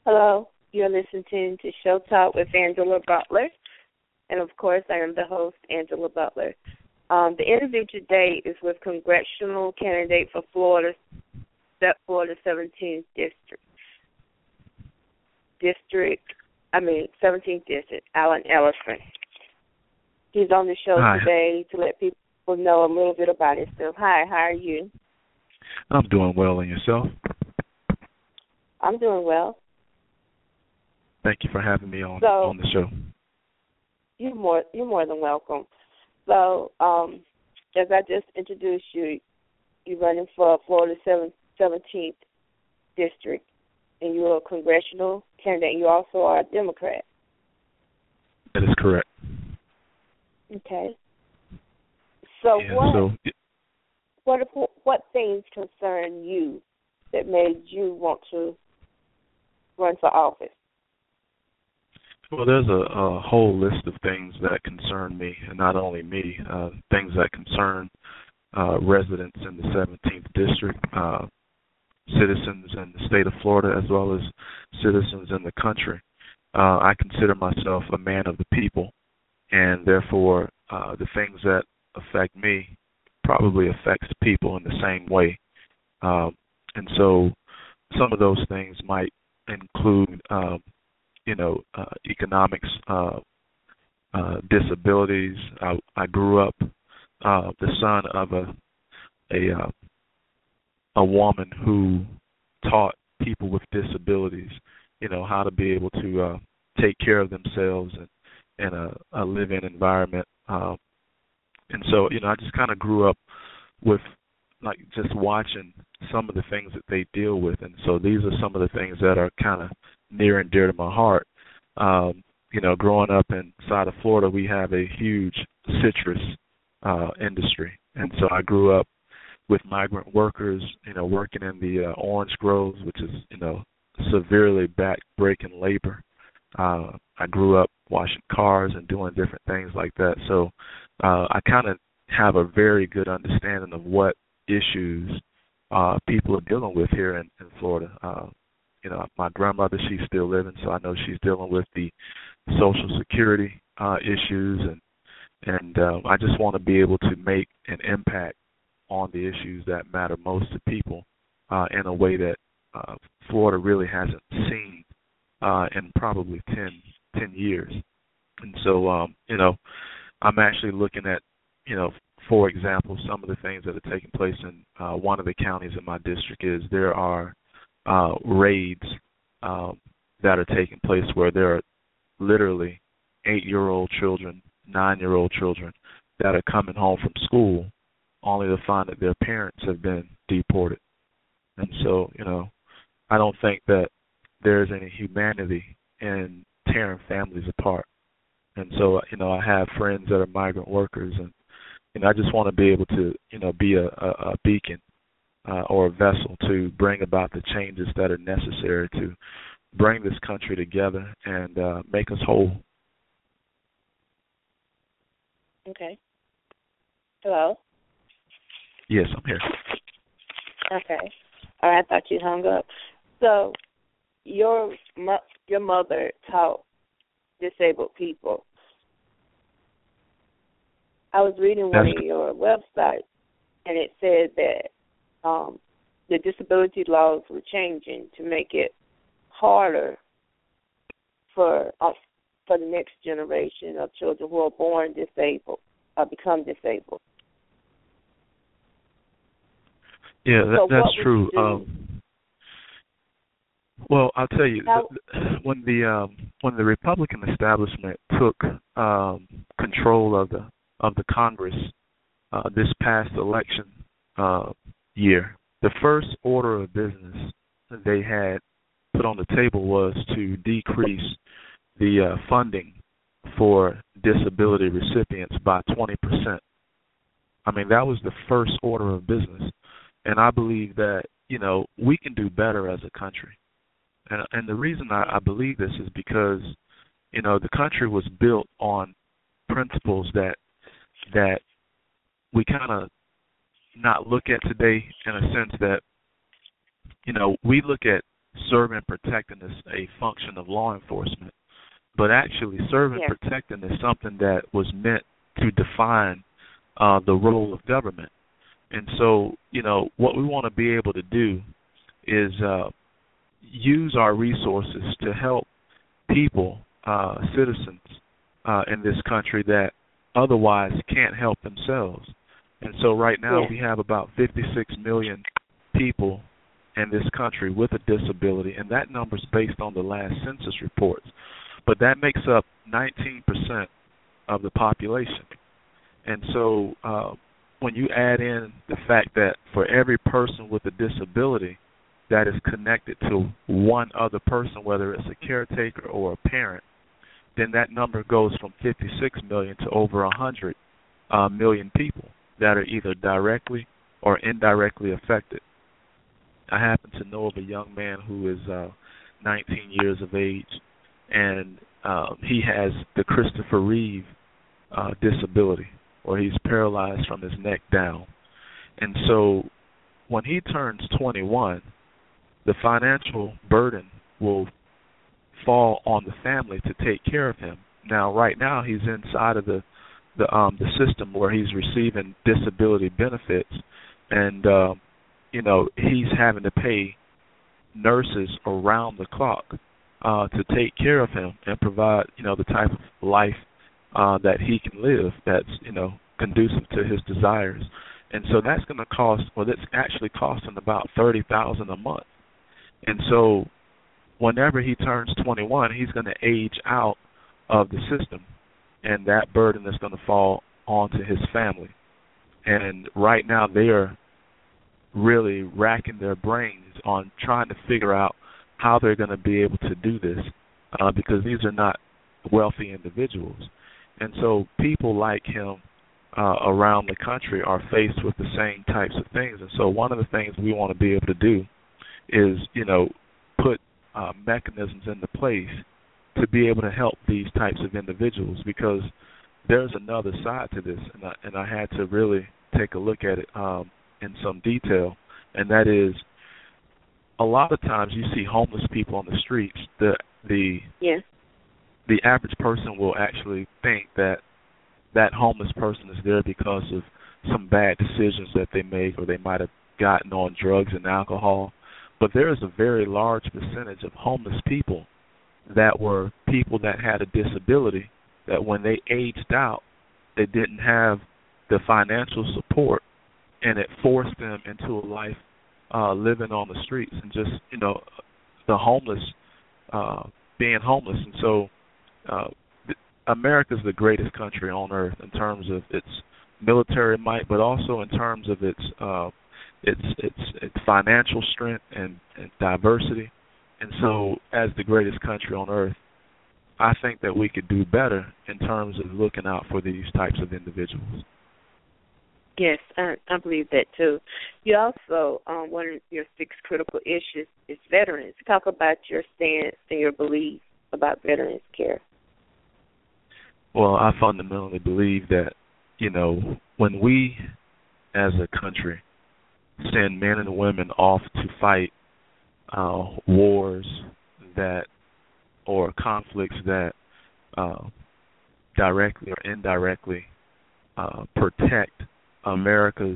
Hello, you're listening to Show Talk with Angela Butler, and of course, I am the host, Angela Butler. The interview today is with congressional candidate for Florida 17th District, Alan Ellison. He's on the show Hi. today to let people know a little bit about himself. Hi, how are you? I'm doing well, and yourself? I'm doing well. Thank you for having me on the show. You're more than welcome. So, as I just introduced you, you're running for Florida 17th District, and you're a congressional candidate. You also are a Democrat. That is correct. Okay. So, yeah, what things concern you that made you want to run for office? Well, there's a whole list of things that concern me, and not only me, things that concern residents in the 17th District, citizens in the state of Florida, as well as citizens in the country. I consider myself a man of the people, and therefore the things that affect me probably affects people in the same way. And so some of those things might include economics, disabilities. I grew up the son of a woman who taught people with disabilities, how to be able to take care of themselves in a live-in environment. And so, I just kind of grew up with just watching some of the things that they deal with. And so these are some of the things that are kind of near and dear to my heart. Growing up inside of Florida, we have a huge citrus industry. And so I grew up with migrant workers, working in the orange groves, which is, severely back-breaking labor. I grew up washing cars and doing different things like that. So I kind of have a very good understanding of what issues people are dealing with here in Florida. My grandmother, she's still living, so I know she's dealing with the Social Security issues, and I just want to be able to make an impact on the issues that matter most to people in a way that Florida really hasn't seen in probably 10 years. And so, I'm actually looking at, for example, some of the things that are taking place in one of the counties in my district is there are raids that are taking place where there are literally 8-year-old children, 9-year-old children that are coming home from school only to find that their parents have been deported. And so, I don't think that there's any humanity in tearing families apart. And so, I have friends that are migrant workers, and I just want to be able to, be a beacon or a vessel to bring about the changes that are necessary to bring this country together and make us whole. Okay. Hello? Yes, I'm here. Okay. All right, I thought you hung up. So your mother taught disabled people. I was reading one of your websites, and it said that the disability laws were changing to make it harder for the next generation of children who are born disabled or become disabled. Yeah, that's true. Well, I'll tell you, when the Republican establishment took control of the Congress this past election year, the first order of business that they had put on the table was to decrease the funding for disability recipients by 20%. I mean, that was the first order of business. And I believe that, we can do better as a country. And the reason I believe this is because, the country was built on principles that we kind of not look at today, in a sense that, we look at serving and protecting is a function of law enforcement. But actually, serving and protecting is something that was meant to define the role of government. And so, what we want to be able to do is use our resources to help people, citizens in this country that otherwise can't help themselves. And so right now we have about 56 million people in this country with a disability, and that number is based on the last census reports. But that makes up 19% of the population. And so when you add in the fact that for every person with a disability that is connected to one other person, whether it's a caretaker or a parent, then that number goes from 56 million to over 100 million people that are either directly or indirectly affected. I happen to know of a young man who is 19 years of age, and he has the Christopher Reeve disability, or he's paralyzed from his neck down. And so when he turns 21, the financial burden will fall on the family to take care of him. Now, right now, he's inside of the system where he's receiving disability benefits, and he's having to pay nurses around the clock to take care of him and provide the type of life that he can live that's conducive to his desires. And so that's going to cost, that's actually costing about $30,000 a month. And so whenever he turns 21, he's going to age out of the system, and that burden is going to fall onto his family. And right now they are really racking their brains on trying to figure out how they're going to be able to do this because these are not wealthy individuals. And so people like him around the country are faced with the same types of things. And so one of the things we want to be able to do is, put mechanisms into place to be able to help these types of individuals, because there's another side to this, and I had to really take a look at it in some detail, and that is a lot of times you see homeless people on the streets. The average person will actually think that homeless person is there because of some bad decisions that they make, or they might have gotten on drugs and alcohol. But there is a very large percentage of homeless people that were people that had a disability, that when they aged out, they didn't have the financial support, and it forced them into a life living on the streets and just, the homeless, being homeless. And so America's the greatest country on earth in terms of its military might, but also in terms of its financial strength and diversity. And so as the greatest country on earth, I think that we could do better in terms of looking out for these types of individuals. Yes, I believe that too. You also, one of your 6 critical issues is veterans. Talk about your stance and your belief about veterans care. Well, I fundamentally believe that, when we as a country send men and women off to fight wars or conflicts that directly or indirectly protect America's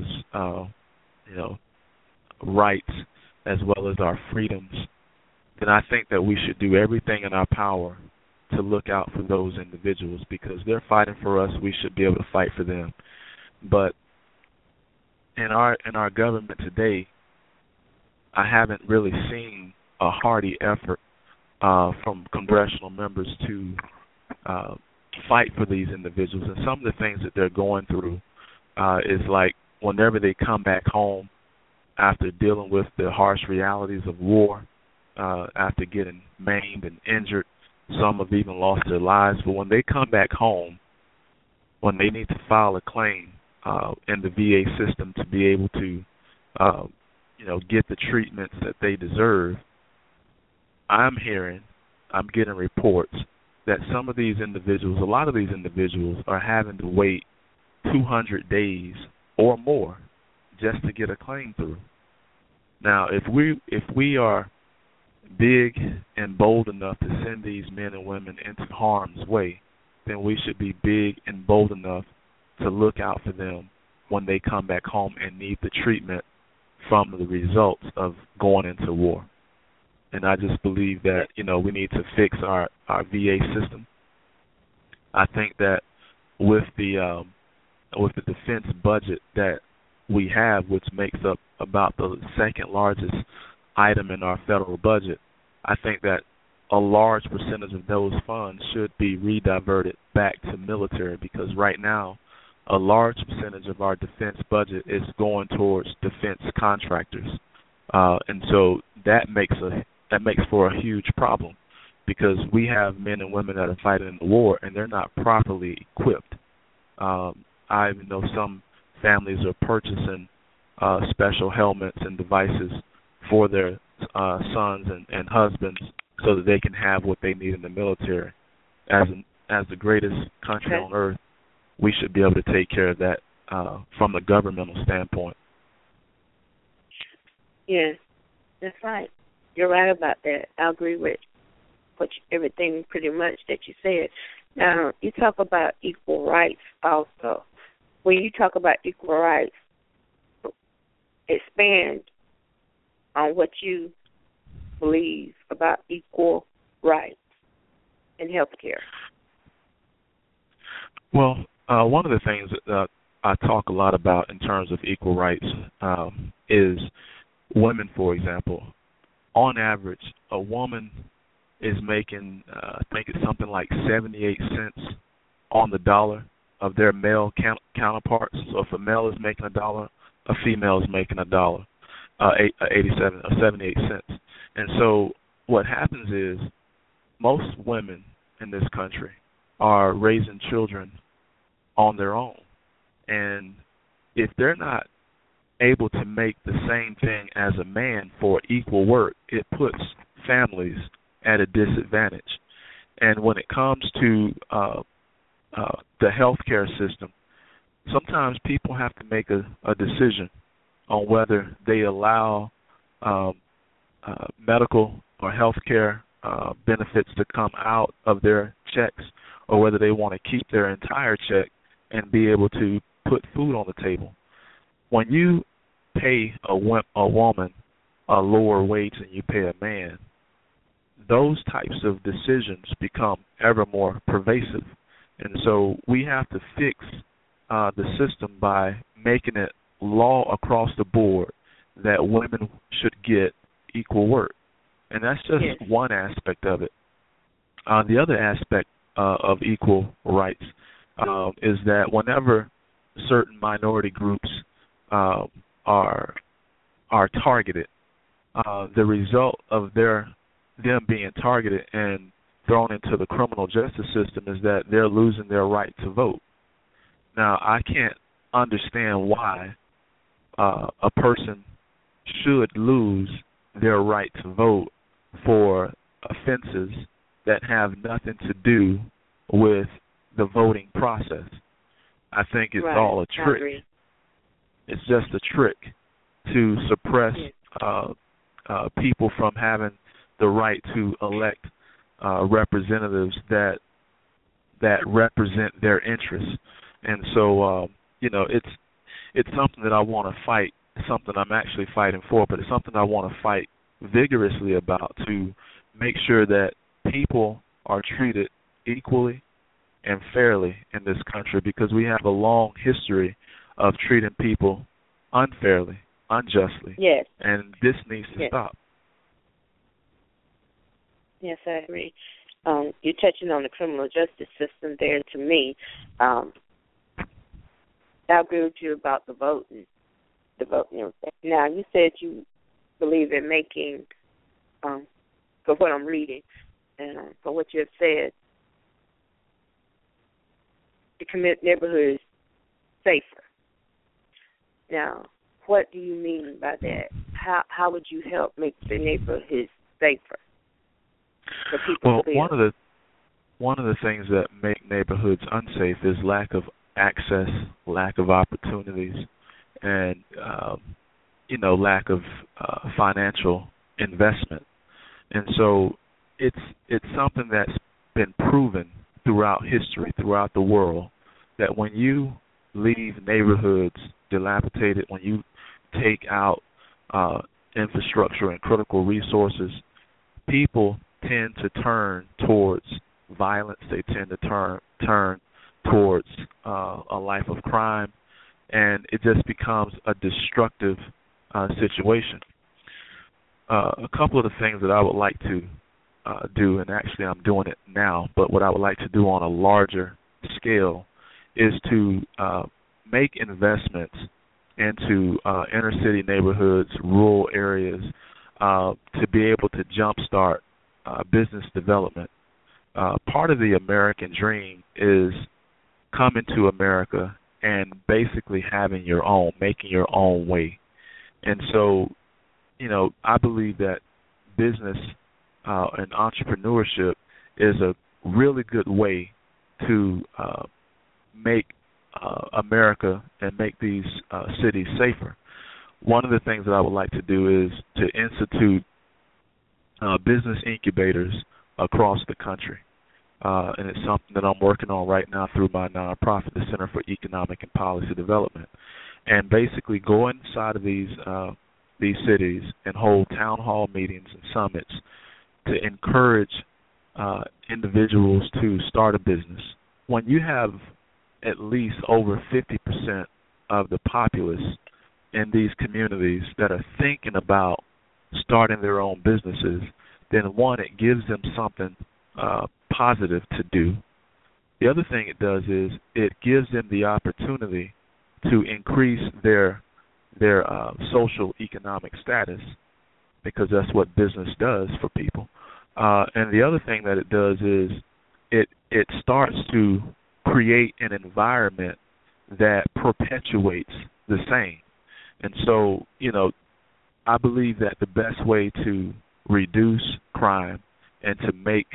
rights as well as our freedoms, then I think that we should do everything in our power to look out for those individuals, because they're fighting for us. We should be able to fight for them. But in our government today, I haven't really seen a hearty effort from congressional members to fight for these individuals. And some of the things that they're going through is like whenever they come back home after dealing with the harsh realities of war, after getting maimed and injured, some have even lost their lives. But when they come back home, when they need to file a claim in the VA system to be able to, get the treatments that they deserve, I'm getting reports that some of these individuals, a lot of these individuals, are having to wait 200 days or more just to get a claim through. Now, if we are big and bold enough to send these men and women into harm's way, then we should be big and bold enough to look out for them when they come back home and need the treatment from the results of going into war. And I just believe that, we need to fix our VA system. I think that with the defense budget that we have, which makes up about the second largest item in our federal budget, I think that a large percentage of those funds should be rediverted back to military, because right now a large percentage of our defense budget is going towards defense contractors, and so that makes for a huge problem, because we have men and women that are fighting in the war and they're not properly equipped. I even know some families are purchasing special helmets and devices for their sons and husbands so that they can have what they need in the military. As the greatest country on earth, we should be able to take care of that from the governmental standpoint. Yeah, that's right. You're right about that. I agree with everything pretty much that you said. Now, you talk about equal rights also. When you talk about equal rights, expand on what you believe about equal rights in healthcare. Well, one of the things that I talk a lot about in terms of equal rights is women, for example. On average, a woman is making, I think it's something like 78 cents on the dollar of their male counterparts. So if a male is making $1, a female is making $1, 78 cents. And so what happens is most women in this country are raising children on their own. And if they're not able to make the same thing as a man for equal work, it puts families at a disadvantage. And when it comes to the healthcare system, sometimes people have to make a decision on whether they allow medical or healthcare benefits to come out of their checks, or whether they want to keep their entire check and be able to put food on the table. When you pay a woman a lower wage than you pay a man, those types of decisions become ever more pervasive. And so we have to fix the system by making it law across the board that women should get equal work. And that's just one aspect of it. The other aspect of equal rights is that whenever certain minority groups are targeted, the result of them being targeted and thrown into the criminal justice system is that they're losing their right to vote. Now, I can't understand why a person should lose their right to vote for offenses that have nothing to do with the voting process. I think it's all a trick. It's just a trick to suppress people from having the right to elect representatives that represent their interests. And so, it's something that I want to fight. It's something I'm actually fighting for, but it's something I want to fight vigorously about, to make sure that people are treated equally and fairly in this country, because we have a long history of treating people unfairly, unjustly. Yes. And this needs to stop. Yes, I agree. You're touching on the criminal justice system there. To me, I agree with you about the voting. Now, you said you believe in making, for what I'm reading and for what you have said, to commit neighborhoods safer. Now, what do you mean by that? How would you help make the neighborhoods safer for people to live? One of the things that make neighborhoods unsafe is lack of access, lack of opportunities, and lack of financial investment. And so it's something that's been proven throughout history, throughout the world, that when you leave neighborhoods dilapidated, when you take out infrastructure and critical resources, people tend to turn towards violence. They tend to turn towards a life of crime, and it just becomes a destructive situation. A couple of the things that I would like to do, and actually I'm doing it now, but what I would like to do on a larger scale is to make investments into inner city neighborhoods, rural areas, to be able to jumpstart business development. Part of the American dream is coming to America and basically having your own, making your own way. And so, I believe that business and entrepreneurship is a really good way to make America and make these cities safer. One of the things that I would like to do is to institute business incubators across the country. And it's something that I'm working on right now through my nonprofit, the Center for Economic and Policy Development. And basically go inside of these cities and hold town hall meetings and summits to encourage individuals to start a business. When you have at least over 50% of the populace in these communities that are thinking about starting their own businesses, then one, it gives them something positive to do. The other thing it does is it gives them the opportunity to increase their social economic status, because that's what business does for people. And the other thing that it does is it starts to create an environment that perpetuates the same. And so, I believe that the best way to reduce crime and to make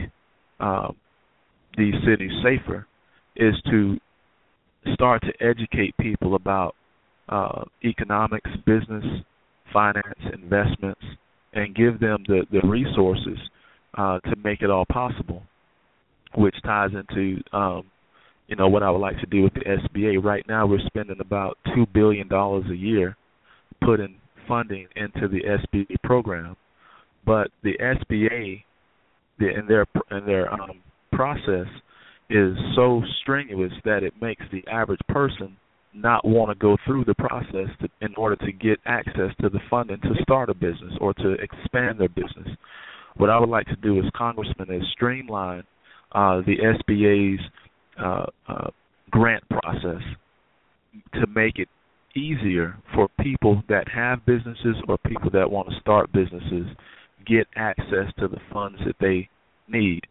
these cities safer is to start to educate people about economics, business, finance, investments, and give them the resources to make it all possible, which ties into what I would like to do with the SBA. Right now we're spending about $2 billion a year putting funding into the SBA program, but the SBA in their process is so strenuous that it makes the average person not want to go through the process in order to get access to the funding to start a business or to expand their business. What I would like to do as Congressman is streamline the SBA's grant process to make it easier for people that have businesses or people that want to start businesses get access to the funds that they need.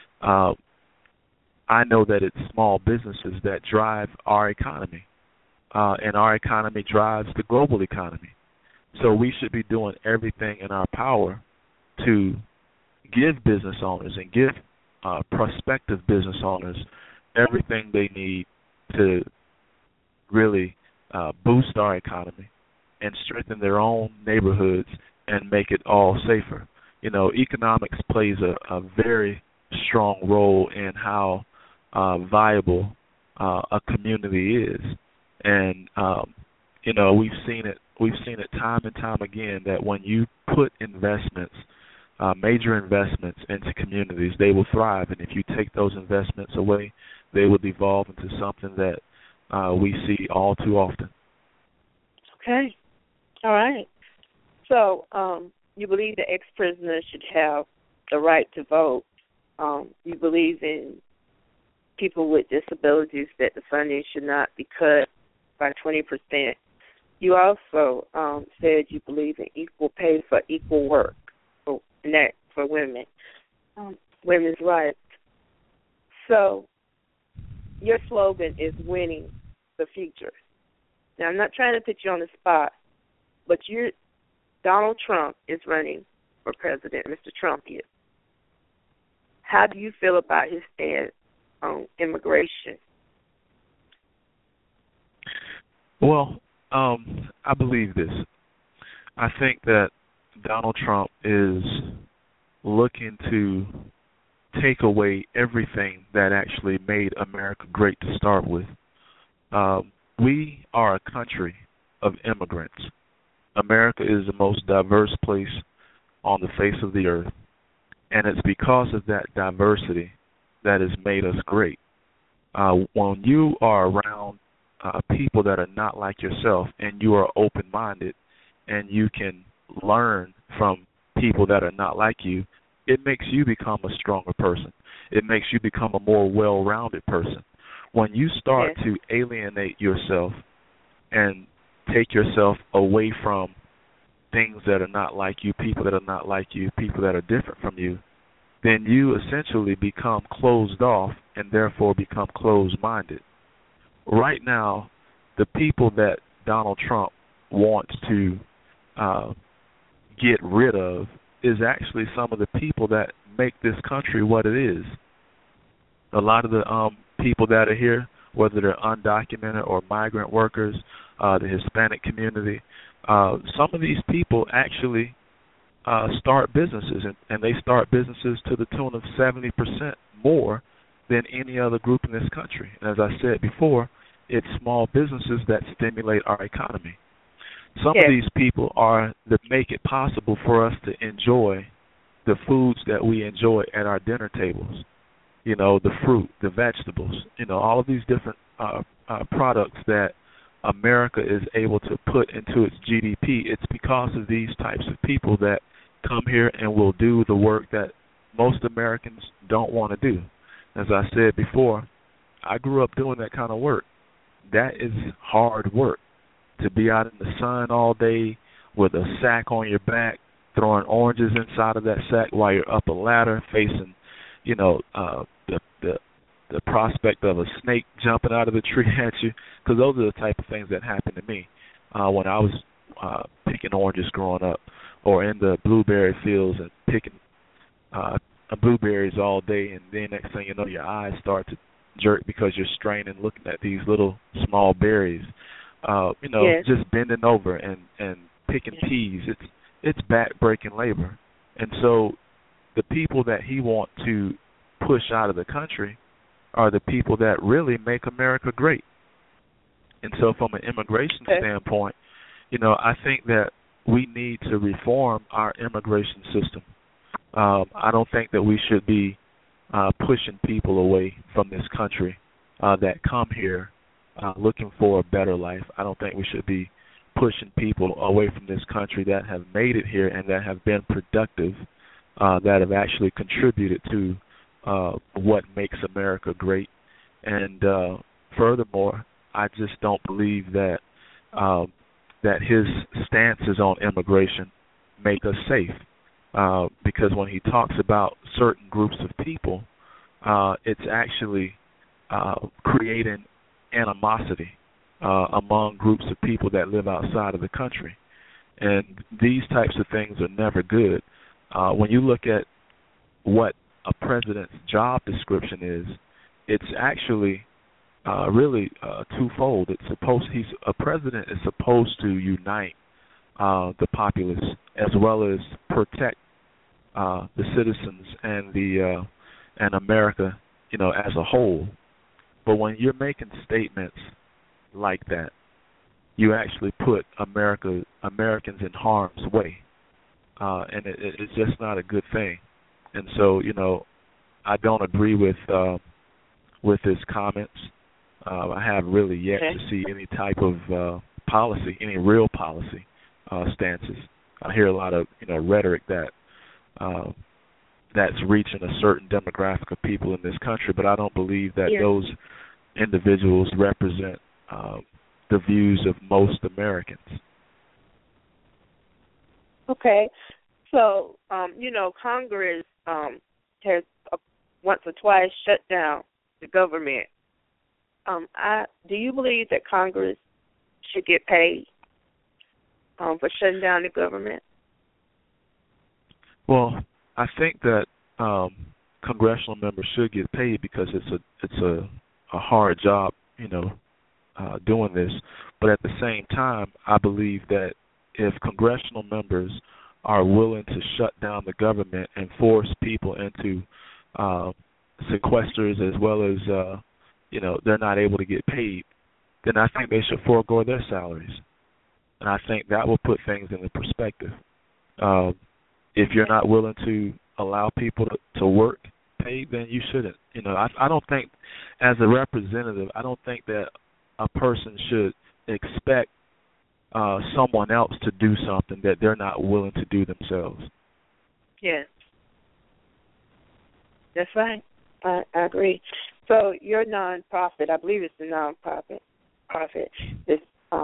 I know that it's small businesses that drive our economy, and our economy drives the global economy. So we should be doing everything in our power to give business owners and give prospective business owners everything they need to really boost our economy and strengthen their own neighborhoods and make it all safer. Economics plays a very strong role in how viable a community is, and we've seen it time and time again that when you put investments, major investments into communities, they will thrive, and if you take those investments away, they will devolve into something that we see all too often. Okay. All right. So you believe the ex-prisoners should have the right to vote. You believe in people with disabilities, that the funding should not be cut by 20%. You also said you believe in equal pay for equal work, and that for women, women's rights. So your slogan is winning the future. Now, I'm not trying to put you on the spot, but Donald Trump is running for president. Mr. Trump is. How do you feel about his stance on immigration? Well, I believe this. I think that Donald Trump is looking to take away everything that actually made America great to start with. We are a country of immigrants. America is the most diverse place on the face of the earth, and it's because of that diversity that has made us great. When you are around people that are not like yourself and you are open-minded and you can learn from people that are not like you, it makes you become a stronger person. It makes you become a more well-rounded person. When you start to alienate yourself and take yourself away from things that are not like you, people that are not like you, people that are different from you, then you essentially become closed off and therefore become closed-minded. Right now, the people that Donald Trump wants to get rid of is actually some of the people that make this country what it is. A lot of the people that are here, whether they're undocumented or migrant workers, the Hispanic community, some of these people actually start businesses, and they start businesses to the tune of 70% more than any other group in this country. And as I said before, it's small businesses that stimulate our economy. Some of these people are that make it possible for us to enjoy the foods that we enjoy at our dinner tables. You know, the fruit, the vegetables, you know, all of these different products that America is able to put into its GDP. It's because of these types of people that come here and will do the work that most Americans don't want to do. As I said before, I grew up doing that kind of work. That is hard work, to be out in the sun all day with a sack on your back, throwing oranges inside of that sack while you're up a ladder facing, you know, the prospect of a snake jumping out of the tree at you, because those are the type of things that happened to me when I was picking oranges growing up, or in the blueberry fields and picking blueberries all day, and then next thing you know, your eyes start to jerk because you're straining looking at these little small berries. You know, just bending over and picking peas. It's back-breaking labor. And so the people that he wants to push out of the country are the people that really make America great. And so from an immigration standpoint, you know, I think that we need to reform our immigration system. I don't think that we should be pushing people away from this country that come here looking for a better life. I don't think we should be pushing people away from this country that have made it here and that have been productive, that have actually contributed to what makes America great. And furthermore, I just don't believe that that his stances on immigration make us safe, because when he talks about certain groups of people, it's actually creating animosity among groups of people that live outside of the country. And these types of things are never good. When you look at what a president's job description is, it's actually really twofold. A president is supposed to unite the populace as well as protect the citizens and America, you know, as a whole. But when you're making statements like that, you actually put Americans in harm's way, and it's just not a good thing. And so, you know, I don't agree with his comments. I have really yet to see any type of policy, any real policy stances. I hear a lot of, you know, rhetoric that's reaching a certain demographic of people in this country, but I don't believe that those individuals represent the views of most Americans. Okay. So, you know, Congress has once or twice shut down the government. Do you believe that Congress should get paid for shutting down the government? Well, I think that congressional members should get paid because it's a hard job, you know, doing this. But at the same time, I believe that if congressional members are willing to shut down the government and force people into sequesters as well as, they're not able to get paid, then I think they should forego their salaries. And I think that will put things into perspective. If you're not willing to allow people to work paid, then you shouldn't. I don't think, as a representative, I don't think that a person should expect someone else to do something that they're not willing to do themselves. Yes. That's right. I agree. So your nonprofit, I believe it's a nonprofit, this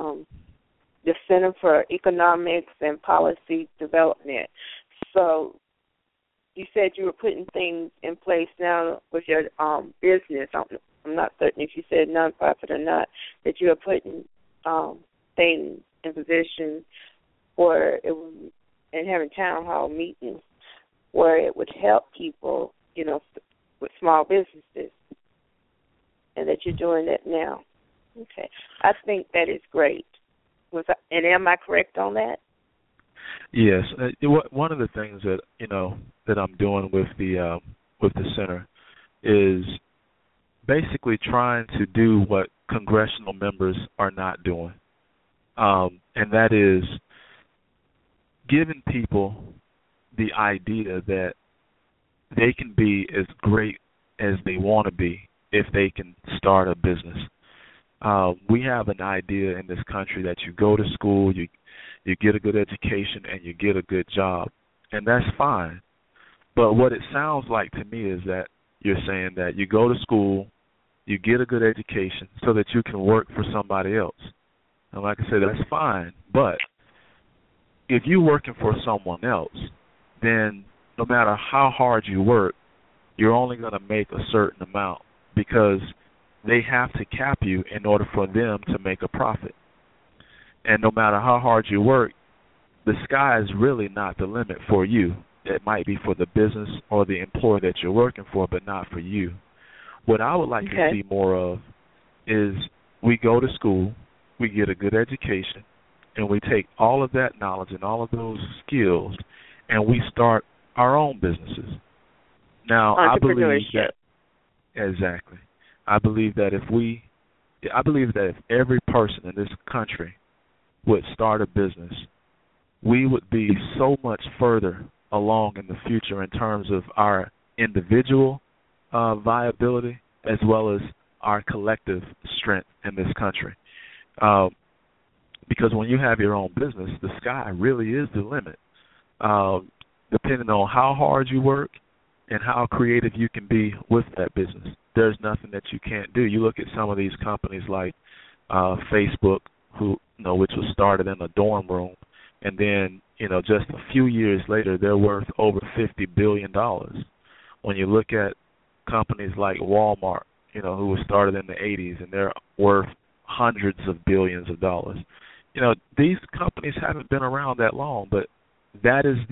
the Center for Economics and Policy Development. So you said you were putting things in place now with your business. I'm not certain if you said nonprofit or not, that you are putting things in position where it was, and having town hall meetings where it would help people, with small businesses, and that you're doing that now. Okay. I think that is great. And am I correct on that? Yes. One of the things that that I'm doing with the center is basically trying to do what congressional members are not doing, and that is giving people the idea that they can be as great as they want to be if they can start a business. We have an idea in this country that you go to school, you get a good education, and you get a good job, and that's fine. But what it sounds like to me is that you're saying that you go to school, you get a good education so that you can work for somebody else. And like I said, that's fine. But if you're working for someone else, then no matter how hard you work, you're only going to make a certain amount because they have to cap you in order for them to make a profit. And no matter how hard you work, the sky is really not the limit for you. It might be for the business or the employer that you're working for, but not for you. What I would like to see more of is we go to school, we get a good education, and we take all of that knowledge and all of those skills, and we start our own businesses. Now, I believe that exactly. I believe that if every person in this country would start a business, we would be so much further along in the future in terms of our individual viability as well as our collective strength in this country. Because when you have your own business, the sky really is the limit. Depending on how hard you work and how creative you can be with that business, there's nothing that you can't do. You look at some of these companies like Facebook, which was started in a dorm room, and then just a few years later they're worth over $50 billion. When you look at companies like Walmart, who was started in the 80s, and they're worth hundreds of billions of dollars. These companies haven't been around that long, but that is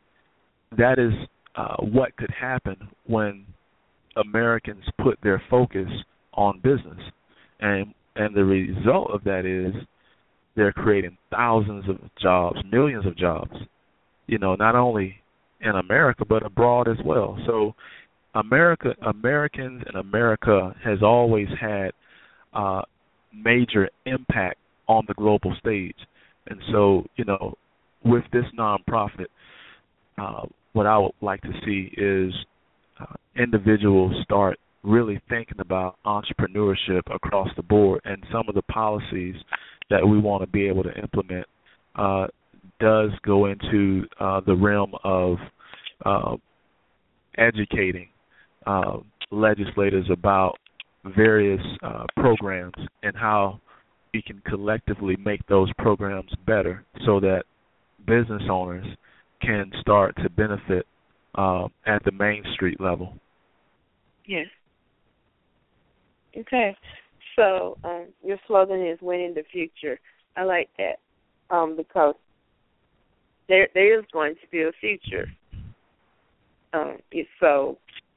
what could happen when Americans put their focus on business, and the result of that is they're creating thousands of jobs, millions of jobs, not only in America but abroad as well. So Americans and America has always had major impact on the global stage. And so, with this nonprofit, what I would like to see is individuals start really thinking about entrepreneurship across the board, and some of the policies that we want to be able to implement does go into the realm of educating legislators about various programs and how we can collectively make those programs better so that business owners can start to benefit at the Main Street level. Yes. Okay. So your slogan is "Winning the Future." I like that because there is going to be a future. So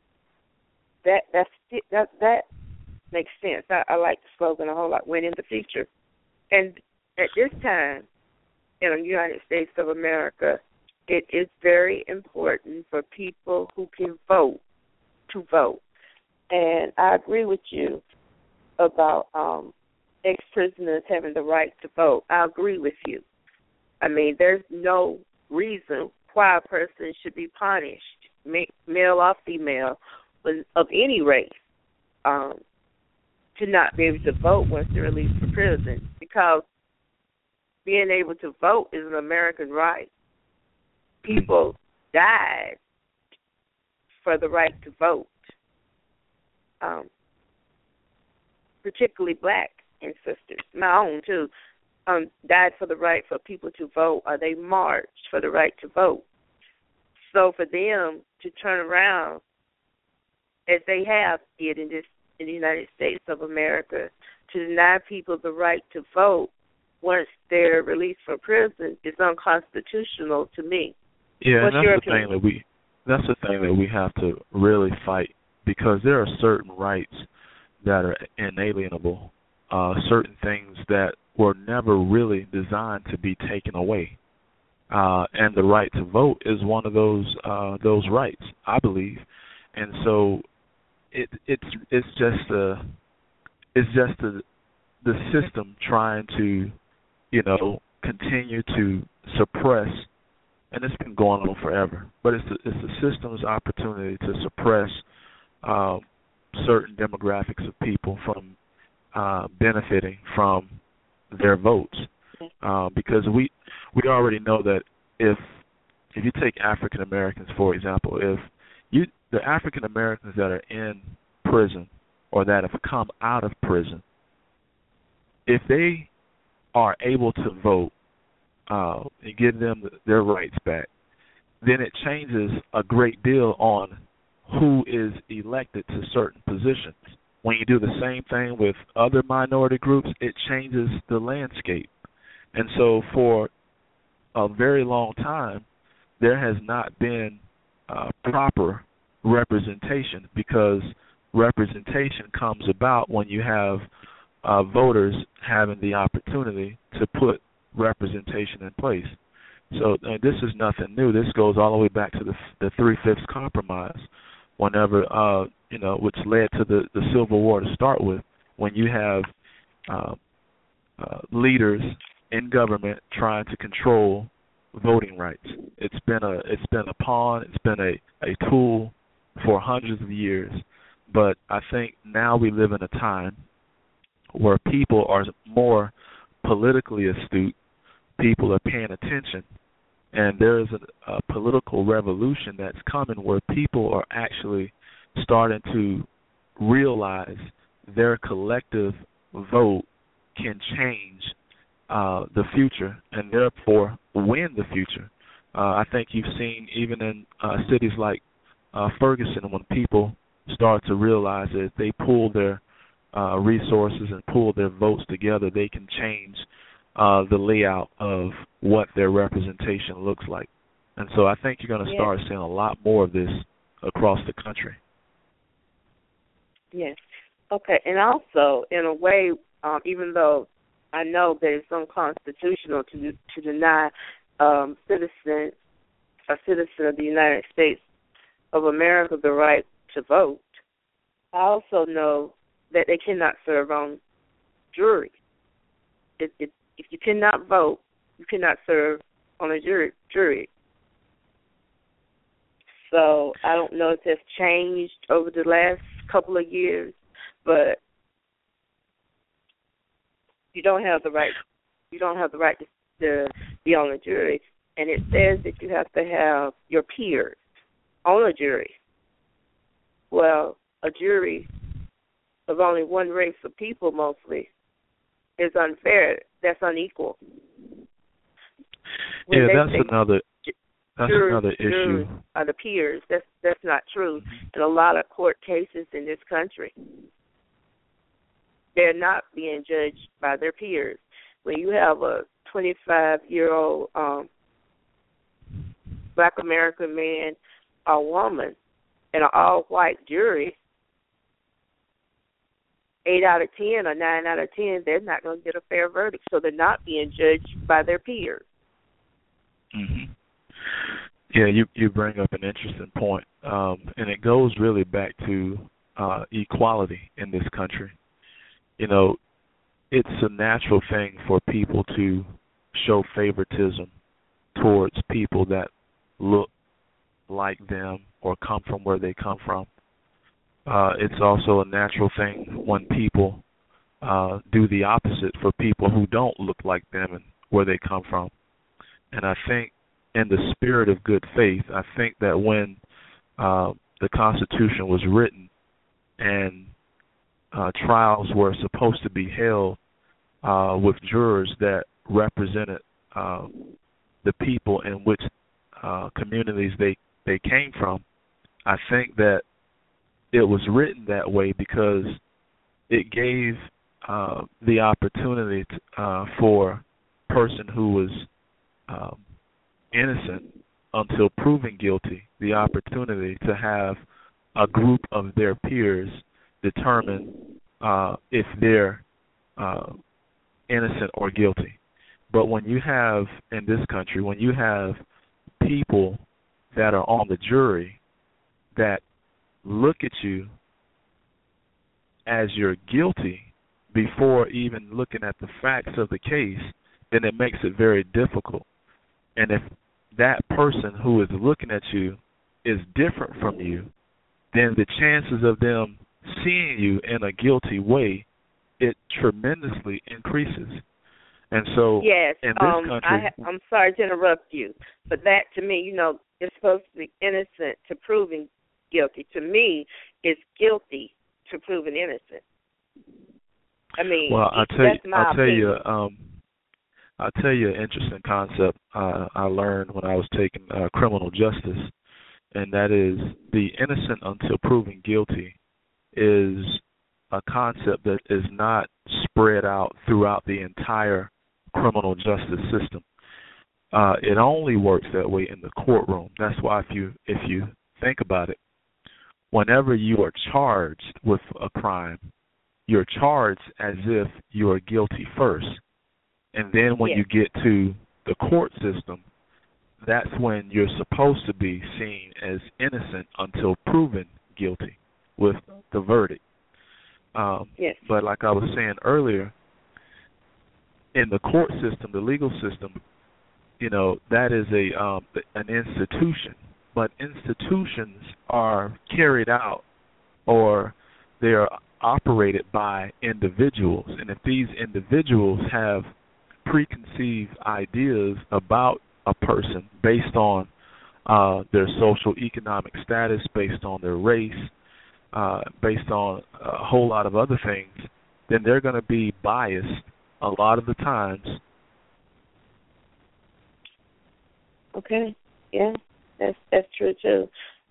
that makes sense. I like the slogan a whole lot. "Winning the Future," and at this time in the United States of America, it is very important for people who can vote to vote. And I agree with you about ex-prisoners having the right to vote. I agree with you. I mean, there's no reason why a person should be punished, male or female, of any race, to not be able to vote once they're released from prison, because being able to vote is an American right. People died for the right to vote, particularly black ancestors, my own too, died for the right for people to vote, or they marched for the right to vote. So for them to turn around, as they have did in the United States of America, to deny people the right to vote once they're released from prison is unconstitutional to me. Yeah, What's and your that's the thing that we have to really fight, because there are certain rights that are inalienable, certain things that were never really designed to be taken away. And the right to vote is one of those rights, I believe. And so it's just the system trying to, continue to suppress, and it's been going on forever. But it's the system's opportunity to suppress certain demographics of people from benefiting from their votes, because we already know that if you take African Americans, for example, the African Americans that are in prison or that have come out of prison, if they are able to vote and give them their rights back, then it changes a great deal on who is elected to certain positions. When you do the same thing with other minority groups, it changes the landscape. And so for a very long time, there has not been proper representation, because representation comes about when you have voters having the opportunity to put representation in place. So this is nothing new. This goes all the way back to the 3/5 compromise, whenever which led to the Civil War to start with, when you have leaders in government trying to control voting rights. It's been a pawn. It's been a tool for hundreds of years. But I think now we live in a time where people are more politically astute. People are paying attention. And there is a political revolution that's coming where people are actually starting to realize their collective vote can change the future and therefore win the future. I think you've seen even in cities like Ferguson, when people start to realize that if they pull their resources and pull their votes together, they can change the layout of what their representation looks like. And so I think you're going to start seeing a lot more of this across the country. Yes. Okay. And also, in a way, even though I know that it's unconstitutional to deny a citizen of the United States of America the right to vote, I also know that they cannot serve on juries. If you cannot vote, you cannot serve on a jury. So I don't know if that's changed over the last couple of years, but you don't have the right. You don't have the right to be on a jury, and it says that you have to have your peers on a jury. Well, a jury of only one race of people mostly is unfair. That's unequal. Yeah, that's another issue. Are the peers? That's not true. In a lot of court cases in this country, they're not being judged by their peers. When you have a 25-year-old Black American man or woman in an all-white jury, 8 out of 10 or 9 out of 10, they're not going to get a fair verdict, so they're not being judged by their peers. Mm-hmm. Yeah, you bring up an interesting point, and it goes really back to equality in this country. You know, it's a natural thing for people to show favoritism towards people that look like them or come from where they come from. It's also a natural thing when people do the opposite for people who don't look like them and where they come from. And I think in the spirit of good faith, I think that when the Constitution was written and trials were supposed to be held with jurors that represented the people in which communities they came from, I think that it was written that way because it gave the opportunity for a person who was innocent until proven guilty the opportunity to have a group of their peers determine if they're innocent or guilty. But when you have, in this country, when you have people that are on the jury that look at you as you're guilty before even looking at the facts of the case, then it makes it very difficult. And if that person who is looking at you is different from you, then the chances of them seeing you in a guilty way, it tremendously increases. And so yes, in this country... I'm sorry to interrupt you, but that to me, you know, it's supposed to be innocent to proving guilty. To me, it's guilty to proving innocent. I mean, well, that's my opinion. I'll tell you an interesting concept I learned when I was taking criminal justice, and that is the innocent until proven guilty is a concept that is not spread out throughout the entire criminal justice system. It only works that way in the courtroom. That's why if you think about it, whenever you are charged with a crime, you're charged as if you are guilty first. And then when you get to the court system, that's when you're supposed to be seen as innocent until proven guilty with the verdict. But like I was saying earlier, in the court system, the legal system, you know, that is an institution. But institutions are carried out or they are operated by individuals. And if these individuals have preconceived ideas about a person based on their social economic status, based on their race, based on a whole lot of other things, then they're going to be biased a lot of the times. Okay, yeah, that's true too.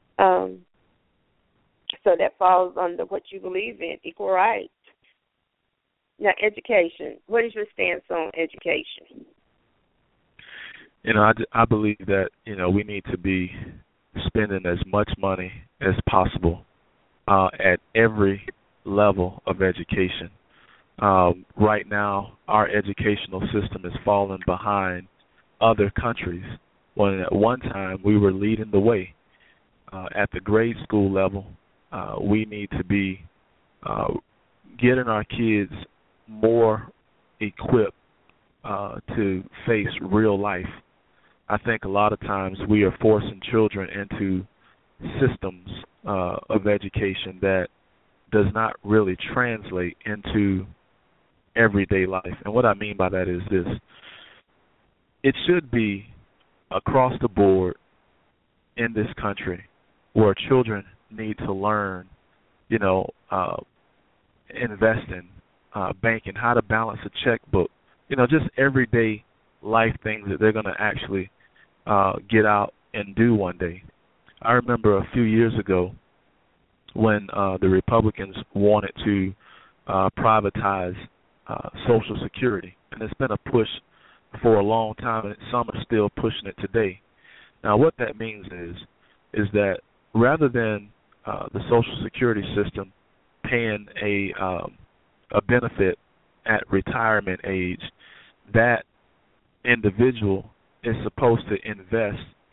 So that falls under what you believe in, equal rights. Now, education. What is your stance on education? You know, I believe that, you know, we need to be spending as much money as possible at every level of education. Right now, our educational system is falling behind other countries when at one time we were leading the way. At the grade school level, we need to be getting our kids more equipped to face real life. I think a lot of times we are forcing children into systems of education that does not really translate into everyday life. And what I mean by that is this. It should be across the board in this country where children need to learn, you know, investing, banking, how to balance a checkbook, you know, just everyday life things that they're going to actually get out and do one day. I remember a few years ago when the Republicans wanted to privatize Social Security, and it's been a push for a long time, and some are still pushing it today. Now, what that means is that rather than the Social Security system paying a benefit at retirement age, that individual is supposed to invest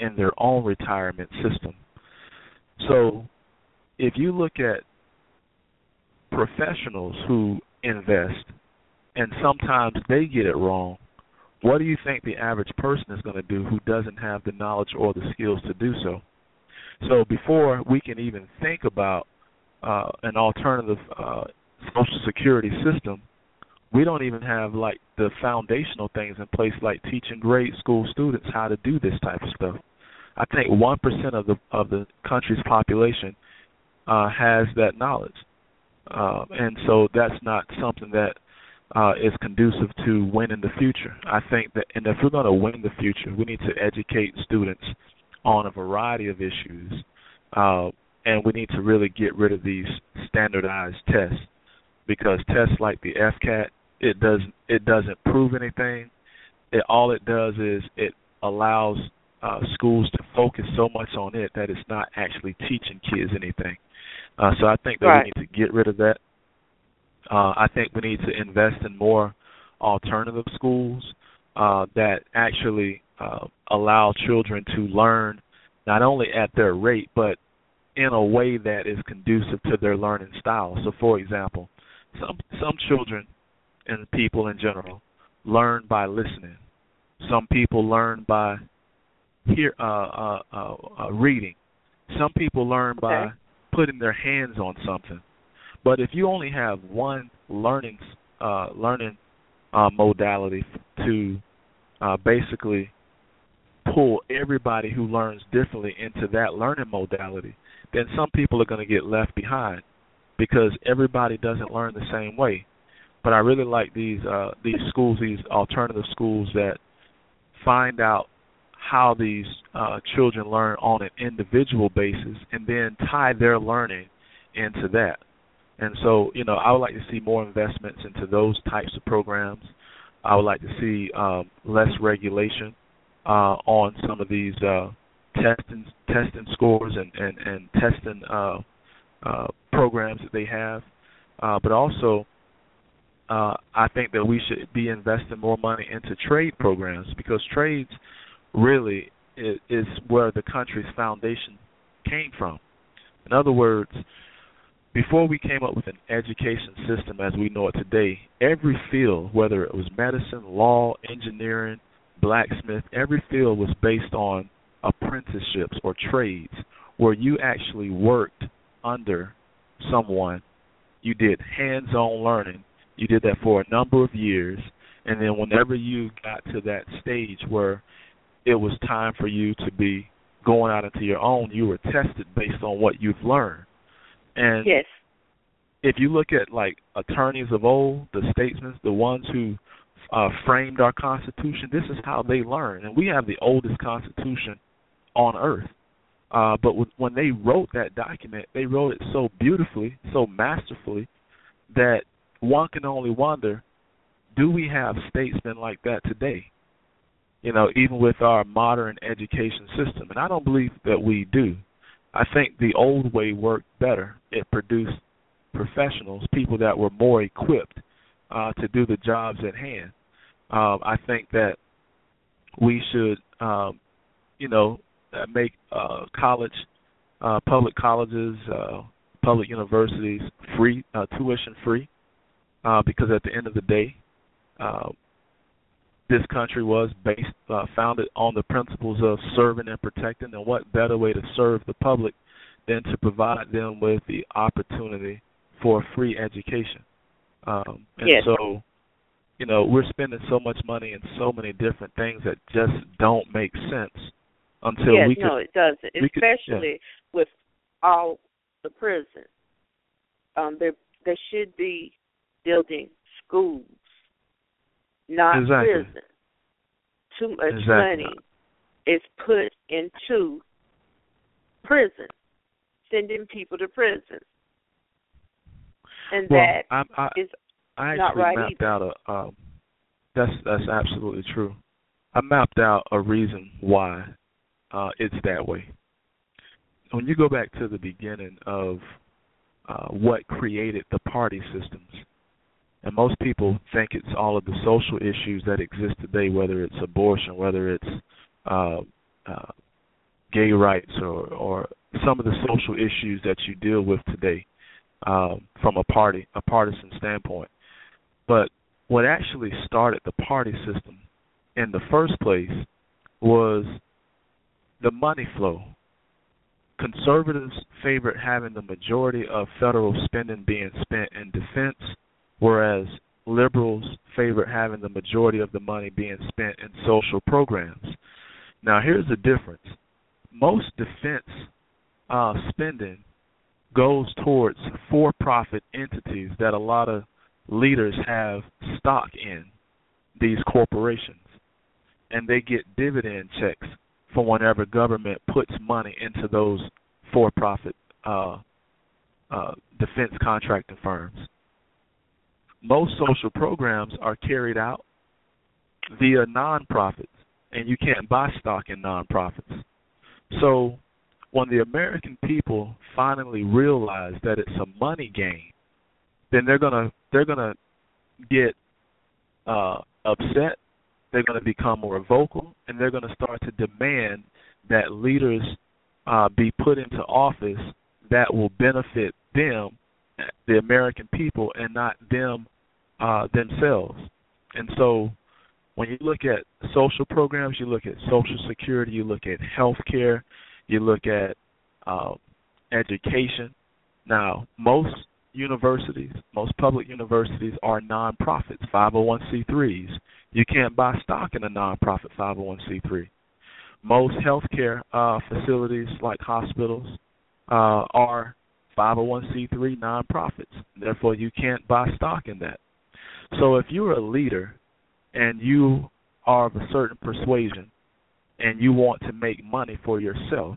in their own retirement system. So if you look at professionals who invest and sometimes they get it wrong, what do you think the average person is going to do who doesn't have the knowledge or the skills to do so? So before we can even think about an alternative Social Security system, we don't even have like the foundational things in place, like teaching grade school students how to do this type of stuff. I think 1% of the country's population has that knowledge, and so that's not something that is conducive to winning the future. I think that, and if we're going to win the future, we need to educate students on a variety of issues, and we need to really get rid of these standardized tests, because tests like the FCAT, it doesn't prove anything. All it does is it allows schools to focus so much on it that it's not actually teaching kids anything. So I think that we need to get rid of that. I think we need to invest in more alternative schools that actually allow children to learn not only at their rate, but in a way that is conducive to their learning style. So, for example, some children and people in general learn by listening. Some people learn by reading. Some people learn by putting their hands on something. But if you only have one learning modality to basically pull everybody who learns differently into that learning modality, then some people are going to get left behind because everybody doesn't learn the same way. But I really like these schools, these alternative schools that find out how these children learn on an individual basis and then tie their learning into that. And so, I would like to see more investments into those types of programs. I would like to see less regulation on some of these testing scores and testing programs that they have. But also, I think that we should be investing more money into trade programs, because trades really is where the country's foundation came from. In other words, before we came up with an education system as we know it today, every field, whether it was medicine, law, engineering, blacksmith, every field was based on apprenticeships or trades where you actually worked under someone. You did hands-on learning. You did that for a number of years, and then whenever you got to that stage where it was time for you to be going out into your own, you were tested based on what you've learned. And if you look at like attorneys of old, the statesmen, the ones who framed our Constitution, this is how they learn. And we have the oldest Constitution on earth. But when they wrote that document, they wrote it so beautifully, so masterfully, that one can only wonder, do we have statesmen like that today? Even with our modern education system. And I don't believe that we do. I think the old way worked better. It produced professionals, people that were more equipped to do the jobs at hand. I think that we should, make public colleges, public universities free, tuition free, because at the end of the day, this country was founded on the principles of serving and protecting, and what better way to serve the public than to provide them with the opportunity for free education. So, we're spending so much money in so many different things that just don't make sense until we could. No, it doesn't, especially with all the prisons. They should be building schools, not prison. Too much money is put into prison, sending people to prison, and is not right either. That's absolutely true. I mapped out a reason why it's that way. When you go back to the beginning of what created the party systems, and most people think it's all of the social issues that exist today, whether it's abortion, whether it's gay rights or some of the social issues that you deal with today from a partisan standpoint. But what actually started the party system in the first place was the money flow. Conservatives favored having the majority of federal spending being spent in defense, whereas liberals favored having the majority of the money being spent in social programs. Now, here's the difference. Most defense spending goes towards for-profit entities that a lot of leaders have stock in, these corporations, and they get dividend checks for whenever government puts money into those for-profit defense contracting firms. Most social programs are carried out via nonprofits, and you can't buy stock in nonprofits. So when the American people finally realize that it's a money game, then they're gonna get upset. They're going to become more vocal, and they're going to start to demand that leaders be put into office that will benefit them, the American people, and not them themselves. And so when you look at social programs, you look at Social Security, you look at health care, you look at education. Now, most public universities are nonprofits, 501c3s. You can't buy stock in a nonprofit 501c3. Most healthcare facilities like hospitals are 501c3 nonprofits. Therefore, you can't buy stock in that. So if you're a leader and you are of a certain persuasion and you want to make money for yourself,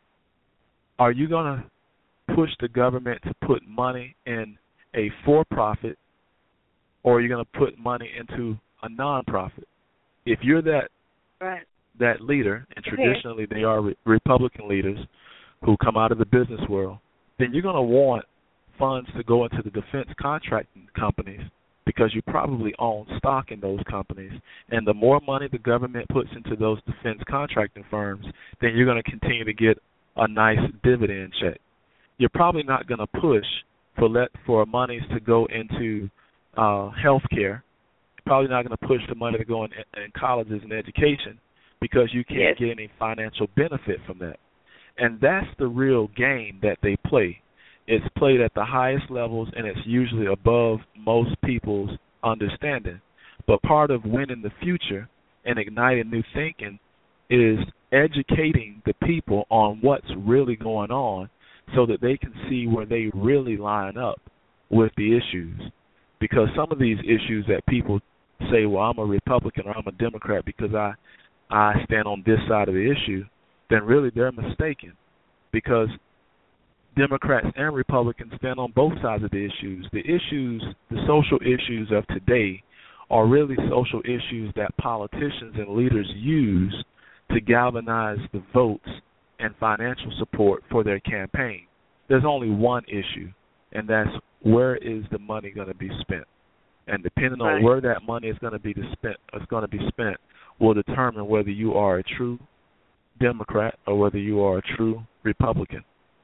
are you going to push the government to put money in a for-profit, or are you going to put money into a nonprofit? If you're that leader, and traditionally they are Republican leaders who come out of the business world, then you're going to want funds to go into the defense contracting companies because you probably own stock in those companies. And the more money the government puts into those defense contracting firms, then you're going to continue to get a nice dividend check. You're probably not going to push for monies to go into health care. You're probably not going to push the money to go in colleges and education because you can't get any financial benefit from that. And that's the real game that they play. It's played at the highest levels, and it's usually above most people's understanding. But part of winning the future and igniting new thinking is educating the people on what's really going on so that they can see where they really line up with the issues. Because some of these issues that people say, well, I'm a Republican or I'm a Democrat because I stand on this side of the issue, then really they're mistaken, because Democrats and Republicans stand on both sides of the issues. The social issues of today are really social issues that politicians and leaders use to galvanize the votes and financial support for their campaign. There's only one issue, and that's where is the money going to be spent. And depending on where that money is going to be spent will determine whether you are a true Democrat or whether you are a true Republican.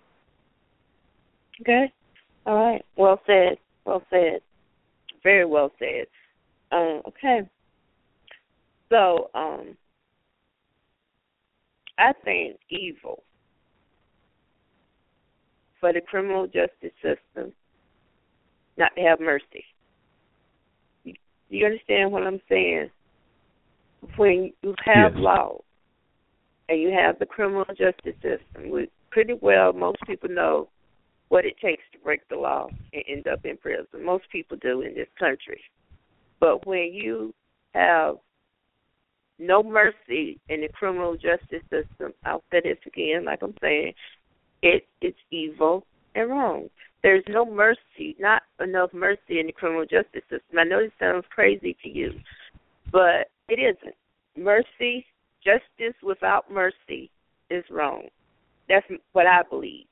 Okay. All right. Well said. Well said. Very well said. Okay. So, I think evil for the criminal justice system not to have mercy. Do you understand what I'm saying? When you have laws and you have the criminal justice system, pretty well most people know what it takes to break the law and end up in prison. Most people do in this country. But when you have no mercy in the criminal justice system, I'll say this again, like I'm saying, it's evil and wrong. There's no mercy, not enough mercy in the criminal justice system. I know this sounds crazy to you, but it isn't. Mercy, justice without mercy is wrong. That's what I believe.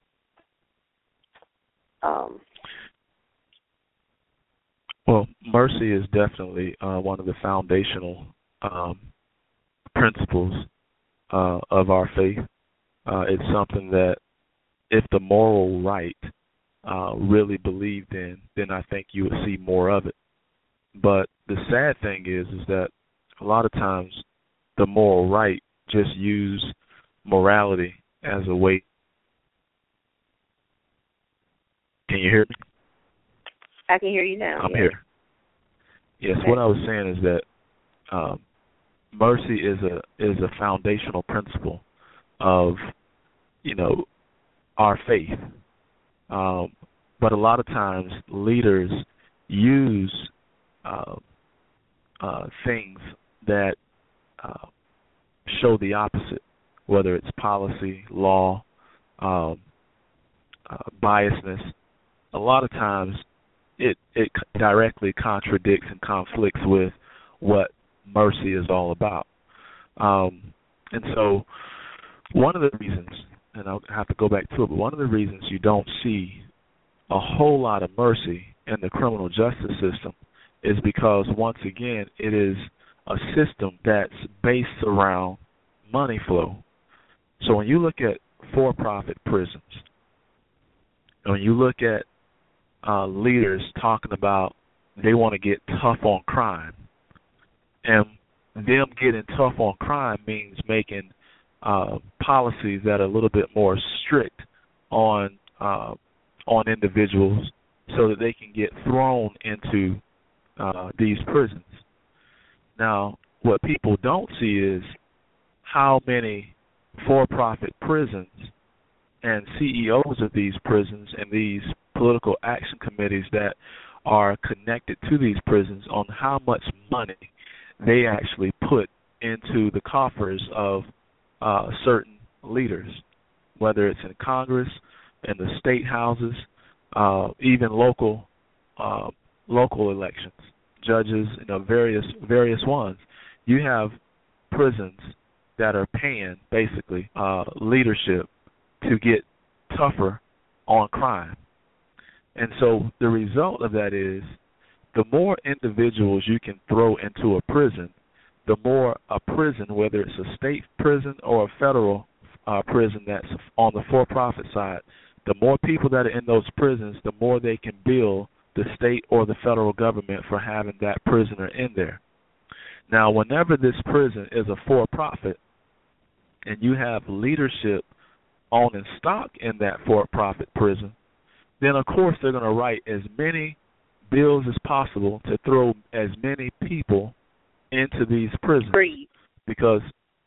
Well, mercy is definitely one of the foundational principles of our faith. It's something that if the moral right really believed in, then I think you would see more of it. But the sad thing is that a lot of times the moral right just use morality as a way. Can you hear me? I can hear you now. I'm here. Yes, okay. What I was saying is that mercy is a foundational principle of, our faith. But a lot of times leaders use things that show the opposite, whether it's policy, law, biasness. A lot of times it directly contradicts and conflicts with what mercy is all about. And so one of the reasons, and I'll have to go back to it, but one of the reasons you don't see a whole lot of mercy in the criminal justice system is because, once again, it is a system that's based around money flow. So when you look at for-profit prisons, when you look at leaders talking about they want to get tough on crime, and them getting tough on crime means making policies that are a little bit more strict on individuals so that they can get thrown into these prisons. Now, what people don't see is how many for-profit prisons and CEOs of these prisons and these political action committees that are connected to these prisons, on how much money they actually put into the coffers of certain leaders, whether it's in Congress, in the state houses, even local elections, judges, various ones. You have prisons that are paying basically leadership to get tougher on crime. And so the result of that is the more individuals you can throw into a prison, the more a prison, whether it's a state prison or a federal prison that's on the for-profit side, the more people that are in those prisons, the more they can bill the state or the federal government for having that prisoner in there. Now, whenever this prison is a for-profit and you have leadership owning stock in that for-profit prison, then of course they're going to write as many bills as possible to throw as many people into these prisons. Greed. Because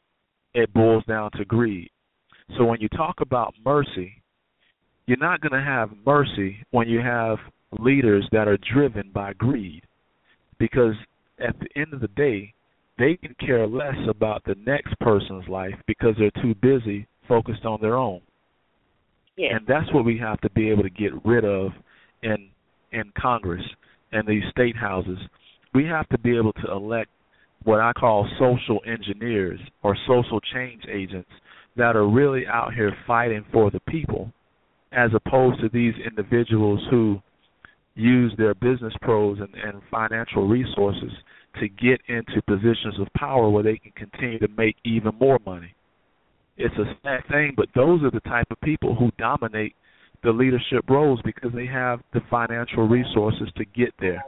it boils down to greed. So when you talk about mercy, you're not going to have mercy when you have leaders that are driven by greed, because at the end of the day, they can care less about the next person's life because they're too busy focused on their own. Yeah. And that's what we have to be able to get rid of in Congress and these state houses. We have to be able to elect what I call social engineers or social change agents that are really out here fighting for the people, as opposed to these individuals who use their business pros and financial resources to get into positions of power where they can continue to make even more money. It's a sad thing, but those are the type of people who dominate the leadership roles because they have the financial resources to get there.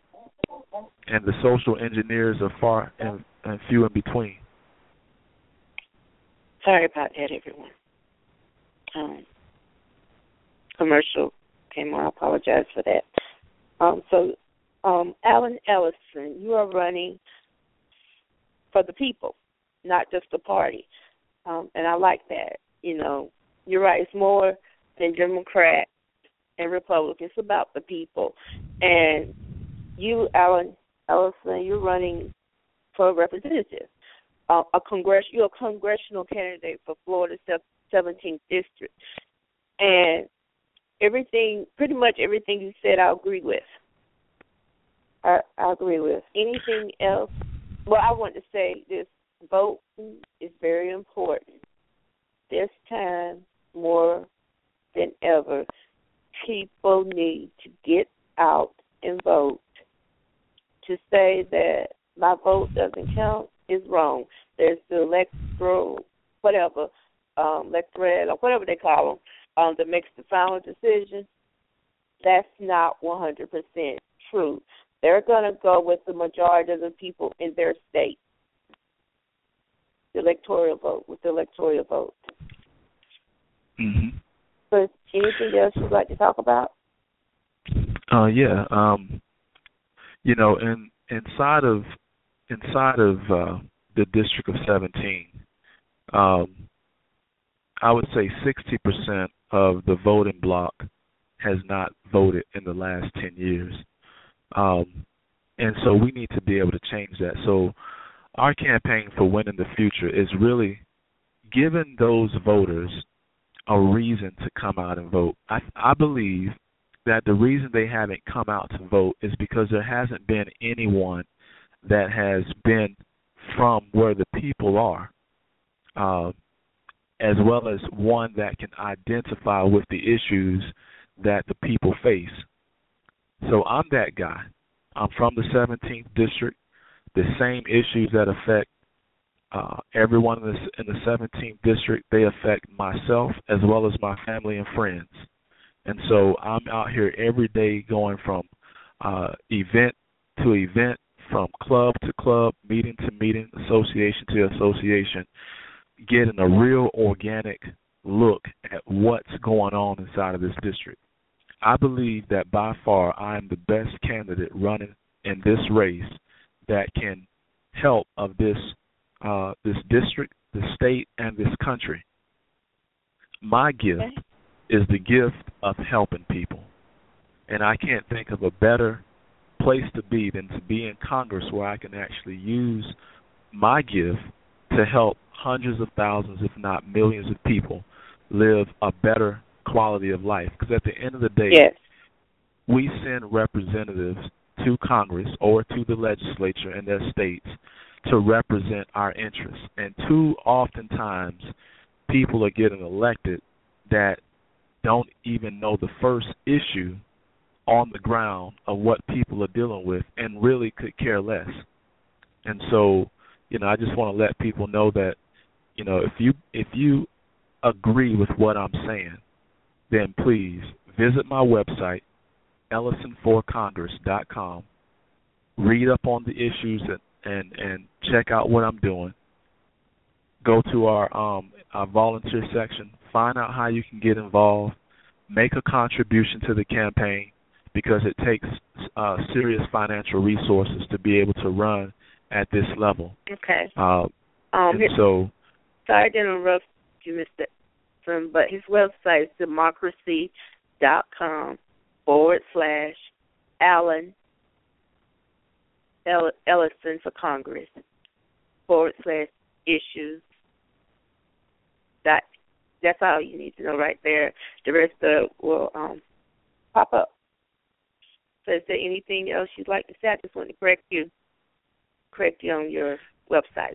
And the social engineers are far and few in between. Sorry about that, everyone. Commercial came on. I apologize for that. Alan Ellison, you are running for the people, not just the party. And I like that. You're right. It's more than Democrat and Republican. It's about the people. And you, Alan Ellison, you're running for a representative. You're a congressional candidate for Florida's 17th district. And pretty much everything you said, I agree with. I agree with. Anything else? Well, I want to say this. Voting is very important. This time, more than ever, people need to get out and vote. To say that my vote doesn't count is wrong. There's the electoral, whatever. electorate or whatever they call them, that makes the final decision, that's not 100% true. They're going to go with the majority of the people in their state, the electoral vote, with the electoral vote. Mm-hmm. But anything else you'd like to talk about? Yeah. Inside of the District of 17, I would say 60% of the voting bloc has not voted in the last 10 years. And so we need to be able to change that. So our campaign for Winning the Future is really giving those voters a reason to come out and vote. I believe that the reason they haven't come out to vote is because there hasn't been anyone that has been from where the people are, as well as one that can identify with the issues that the people face. So I'm that guy. I'm from the 17th District. The same issues that affect everyone in the 17th District, they affect myself as well as my family and friends. And so I'm out here every day going from event to event, from club to club, meeting to meeting, association to association, getting a real organic look at what's going on inside of this district. I believe that by far I am the best candidate running in this race that can help of this district, the state, and this country. My gift is the gift of helping people. And I can't think of a better place to be than to be in Congress, where I can actually use my gift to help hundreds of thousands, if not millions of people live a better quality of life. Because at the end of the day, we send representatives to Congress or to the legislature in their states to represent our interests. And too oftentimes, people are getting elected that don't even know the first issue on the ground of what people are dealing with and really could care less. And so, I just want to let people know that, if you agree with what I'm saying, then please visit my website, EllisonForCongress.com, read up on the issues and check out what I'm doing. Go to our volunteer section, find out how you can get involved, make a contribution to the campaign, because it takes serious financial resources to be able to run at this level. Okay. And so, sorry to interrupt you, Mr. Ellison, but his website is democracy.com/Alan Ellison for Congress /issues. That's all you need to know right there. The rest of it will pop up. So is there anything else you'd like to say? I just want to correct you on your website.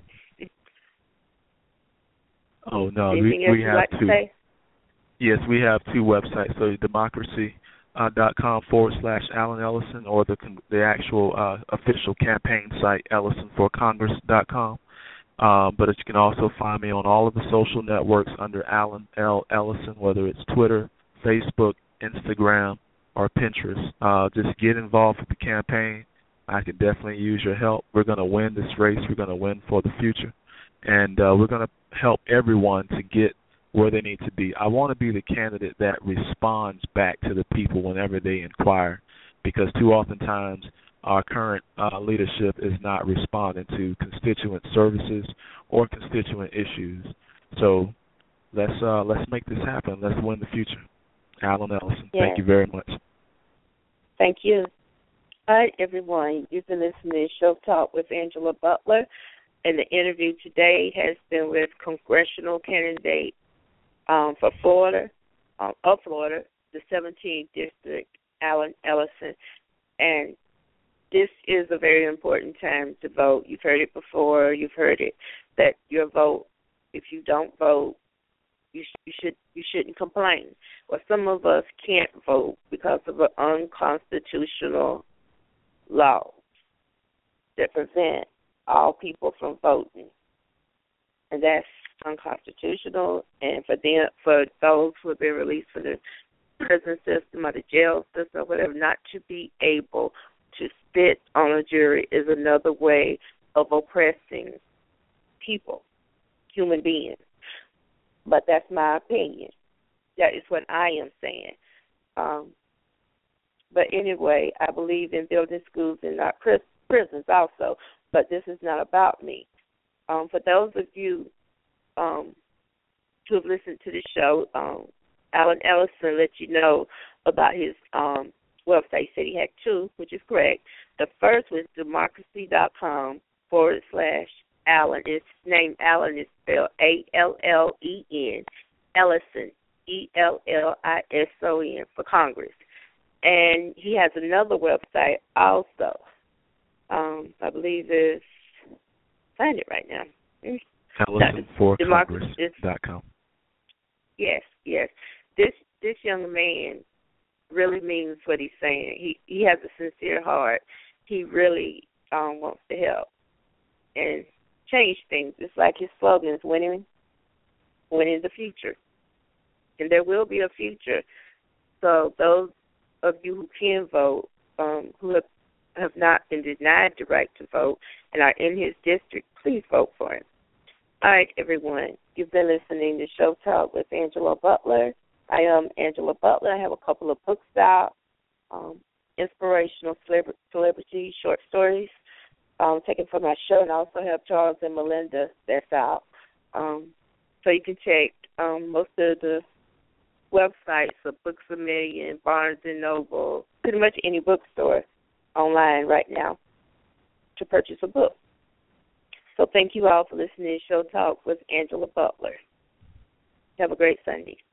Oh, no. Anything else you'd like to say? Yes, we have two websites. So democracy.com/Alan Ellison, or the actual official campaign site, EllisonForCongress.com. But you can also find me on all of the social networks under Alan L. Ellison, whether it's Twitter, Facebook, Instagram, or Pinterest. Just get involved with the campaign. I could definitely use your help. We're going to win this race. We're going to win for the future. And we're going to help everyone to get where they need to be. I want to be the candidate that responds back to the people whenever they inquire, because too oftentimes our current leadership is not responding to constituent services or constituent issues. So let's make this happen. Let's win the future. Alan Ellison, Thank you very much. Thank you. All right, everyone. You've been listening to Show Talk with Angela Butler, and the interview today has been with congressional candidate for Florida, the 17th District, Alan Ellison. And this is a very important time to vote. You've heard it before. You've heard it, that your vote, if you don't vote, you shouldn't complain. Well, some of us can't vote because of an unconstitutional law that prevent all people from voting. And that's unconstitutional, and for those who have been released from the prison system or the jail system or whatever, not to be able to spit on a jury is another way of oppressing people, human beings. But that's my opinion. That is what I am saying. But anyway, I believe in building schools and not prisons also, but this is not about me. For those of you who have listened to the show, Alan Ellison let you know about his website. He said he had two, which is correct. The first was democracy.com /Allen. His name Allen is spelled Allen, Ellison, ELLISON, for Congress. And he has another website also. I believe it's, find it right now. AllisonForCongress.com. Yes. This young man really means what he's saying. He has a sincere heart. He really wants to help and change things. It's like his slogan is winning the future. And there will be a future. So those of you who can vote, who have not been denied the right to vote and are in his district, please vote for him. All right, everyone. You've been listening to Show Talk with Angela Butler. I am Angela Butler. I have a couple of books out, inspirational celebrity short stories taken from my show, and I also have Charles and Melinda that's out. So you can check most of the websites of Books A Million, Barnes & Noble, pretty much any bookstore online right now to purchase a book. So thank you all for listening to Show Talk with Angela Butler. Have a great Sunday.